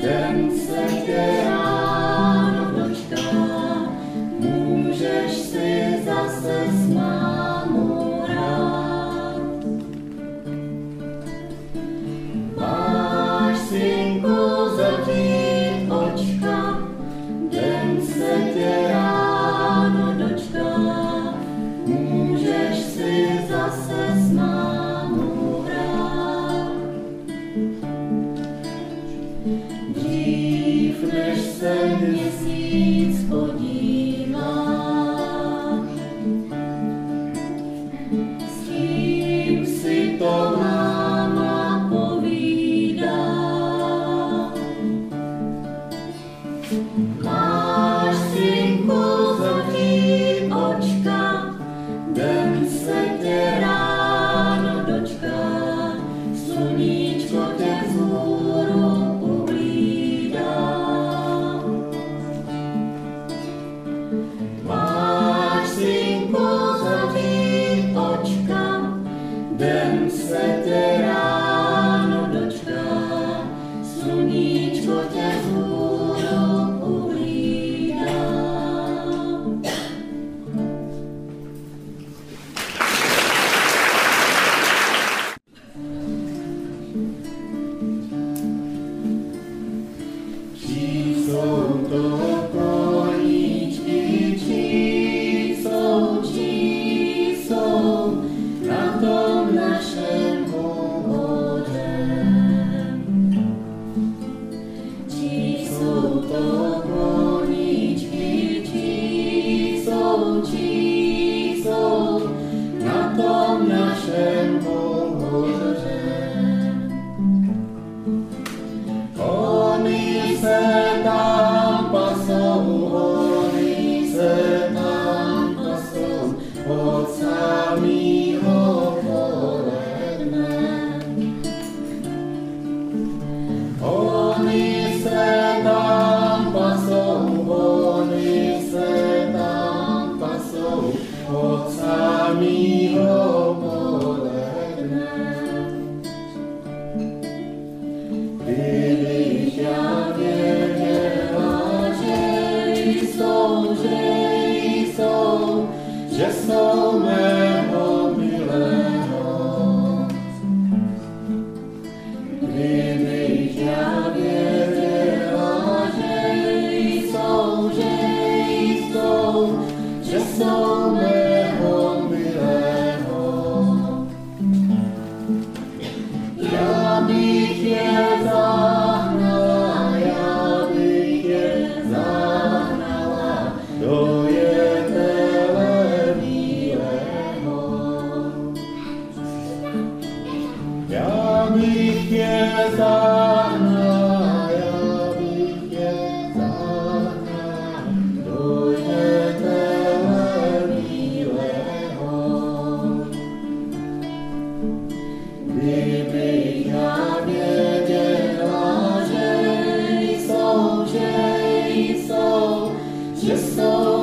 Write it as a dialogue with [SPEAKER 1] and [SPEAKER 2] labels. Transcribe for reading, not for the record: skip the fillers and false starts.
[SPEAKER 1] den se tě ráno dočká, můžeš si zase s mámou hrát. Máš, synku, zavřít očka, den se tě ráno dočká, můžeš si zase s mámou hrát. Dřív než se měsíc podívá, s kým si to máma povídá. Máš, synku, zavřít očka, den se tě ráno dočká, sluníčko tě vzhůru uhlídá. Máš, synku, zavřít očka, den se tě ráno dočká, sluníčko tě vzhůru uhlídá. Čí jsou to koníčky, čí jsou na tom našem hoře. Čí jsou to koníčky, čí jsou na tom našem hoře. Oni se tam pasou, oni se tam pasou od samýho poledne. Oni se tam pasou, oni se tam pasou od samýho poledne. Kdybych já věděla, že jsou mého milého. Kdybych já věděla, že jsou mého milého. Já bych je zahnala, do jetele bílého. Já bych je zahnala, do jetele bílého. Kdybych já věděla, že jsou